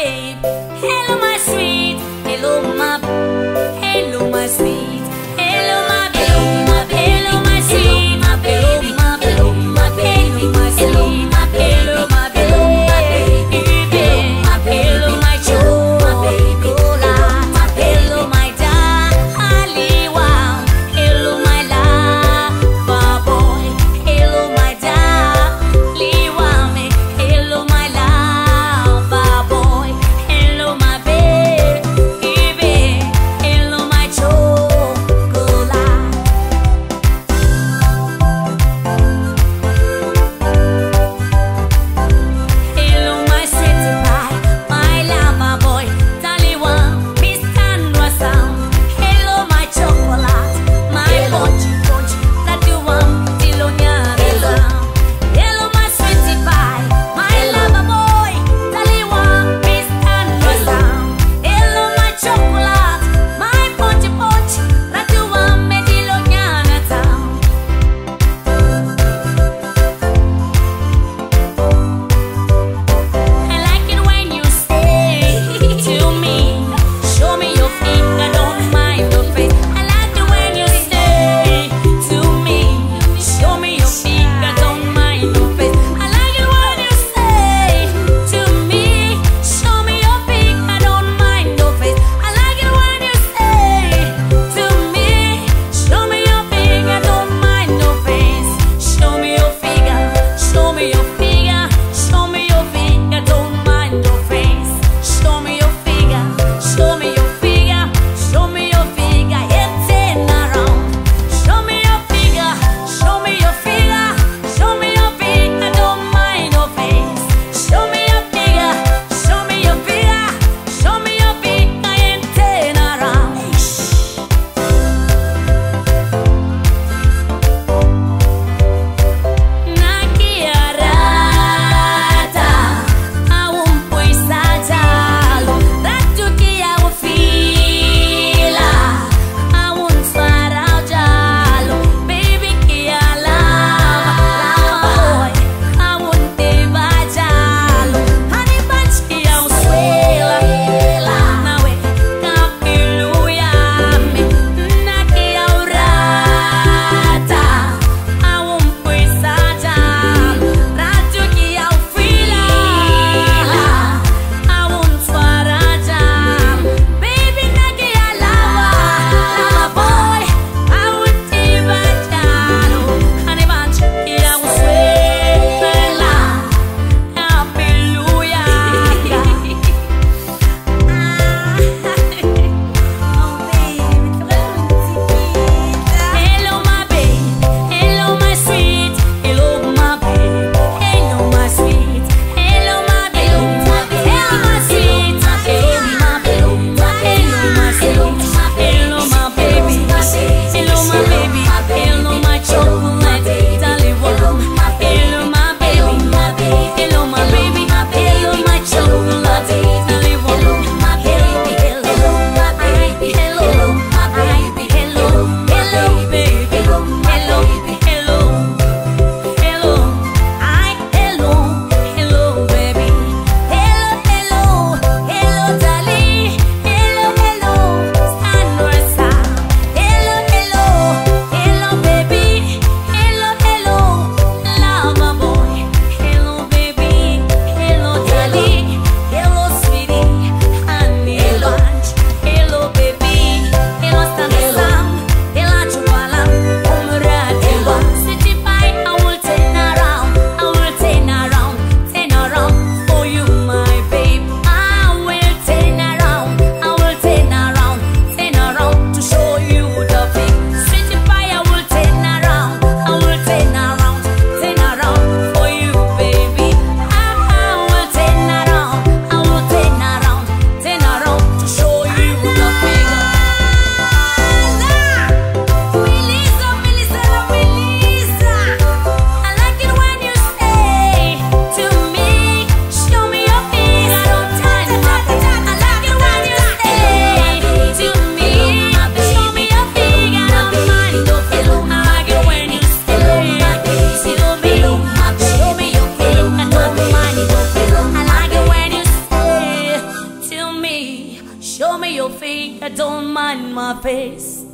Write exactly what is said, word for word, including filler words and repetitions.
babe. Hello, my sweet. Hello, my. Hello, my sweet. Hello, my babe. Hello, my sweet. My baby. Hello, my baby. My sweet. Hello, my baby. Hello, my joe. My baby. Hello, my darling. Wow. Hello, my lover boy. Hello, my darling. Wow. Hello, my lover boy. Hello, my baby. your feet, I don't mind my face.